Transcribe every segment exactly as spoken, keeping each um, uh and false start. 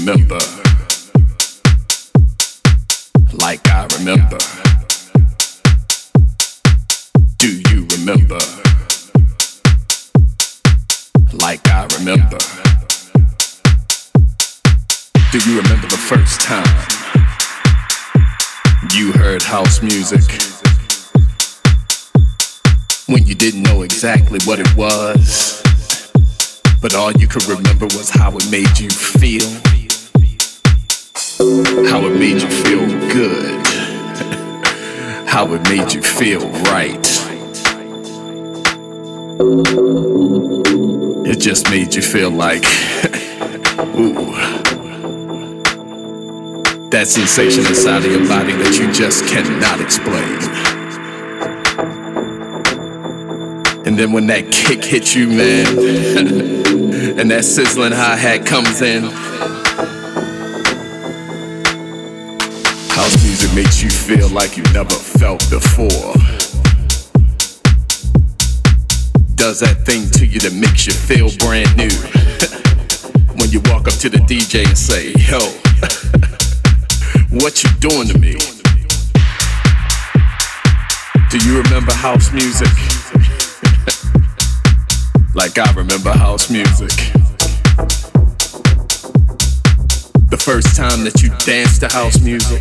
remember? Like I remember. Do you remember? Like I remember. Do you remember the first time you heard house music? When you didn't know exactly what it was, but all you could remember was how it made you feel. How it made you feel good. How it made you feel right. It just made you feel like, ooh, that sensation inside of your body that you just cannot explain. And then when that kick hits you, man, and that sizzling hi-hat comes in, house music makes you feel like you never felt before. Does that thing to you that makes you feel brand new. When you walk up to the D J and say, yo, what you doing to me? Do you remember house music? Like I remember house music. The first time that you danced to house music.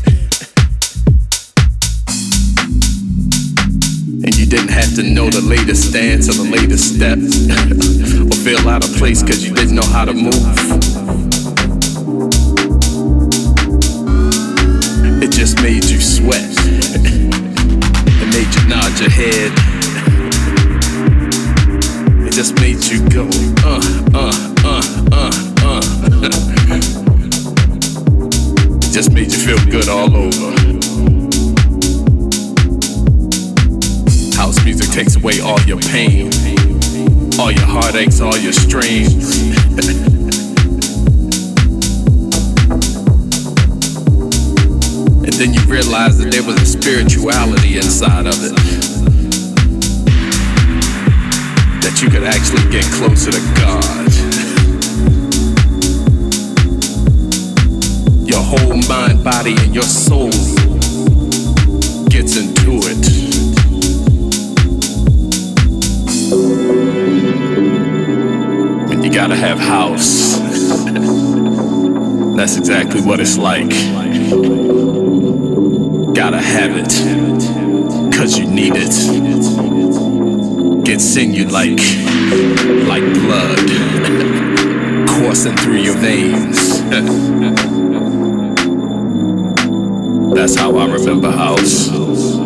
And you didn't have to know the latest dance or the latest step or feel out of place because you didn't know how to move. It just made you sweat. It made you nod your head. It just made you go, uh, uh, uh, uh, uh. It just made you feel good all over. House music takes away all your pain, all your heartaches, all your strains. And then you realize that there was a spirituality inside of it. That you could actually get closer to God. Your whole mind, body, and your soul gets into it. And you gotta have house. That's exactly what it's like. Gotta have it, cause you need it. Gets in you like, like blood coursing through your veins. That's how I remember house.